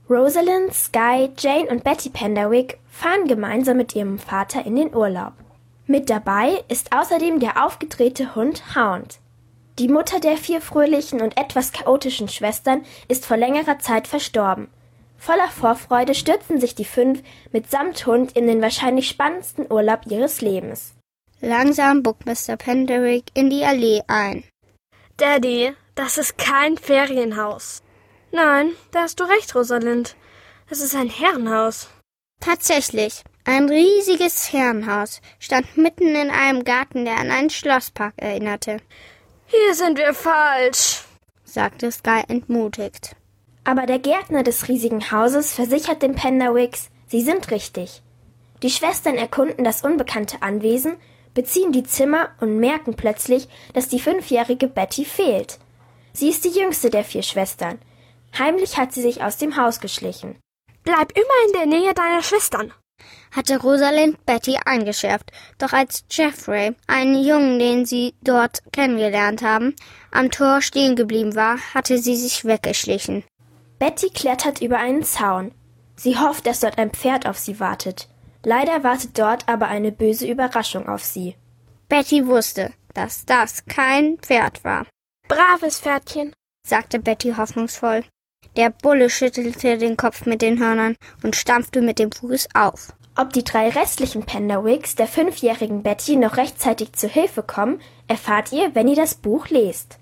Rosalind, Sky, Jane und Betty Penderwick fahren gemeinsam mit ihrem Vater in den Urlaub. Mit dabei ist außerdem der aufgedrehte Hund Hound. Die Mutter der 4 fröhlichen und etwas chaotischen Schwestern ist vor längerer Zeit verstorben. Voller Vorfreude stürzen sich die 5 mitsamt Hund in den wahrscheinlich spannendsten Urlaub ihres Lebens. Langsam bockt Mr. Penderwick in die Allee ein. Daddy, das ist kein Ferienhaus. Nein, da hast du recht, Rosalind. Das ist ein Herrenhaus. Tatsächlich, ein riesiges Herrenhaus stand mitten in einem Garten, der an einen Schlosspark erinnerte. Hier sind wir falsch, sagte Sky entmutigt. Aber der Gärtner des riesigen Hauses versichert den Penderwicks, sie sind richtig. Die Schwestern erkunden das unbekannte Anwesen, beziehen die Zimmer und merken plötzlich, dass die 5-jährige Betty fehlt. Sie ist die jüngste der 4 Schwestern. Heimlich hat sie sich aus dem Haus geschlichen. Bleib immer in der Nähe deiner Schwestern, hatte Rosalind Betty eingeschärft. Doch als Geoffrey, einen Jungen, den sie dort kennengelernt haben, am Tor stehen geblieben war, hatte sie sich weggeschlichen. Betty klettert über einen Zaun. Sie hofft, dass dort ein Pferd auf sie wartet. Leider wartet dort aber eine böse Überraschung auf sie. Betty wusste, dass das kein Pferd war. Braves Pferdchen, sagte Betty hoffnungsvoll. Der Bulle schüttelte den Kopf mit den Hörnern und stampfte mit dem Fuß auf. Ob die 3 restlichen Penderwicks der 5-jährigen Betty noch rechtzeitig zu Hilfe kommen, erfahrt ihr, wenn ihr das Buch lest.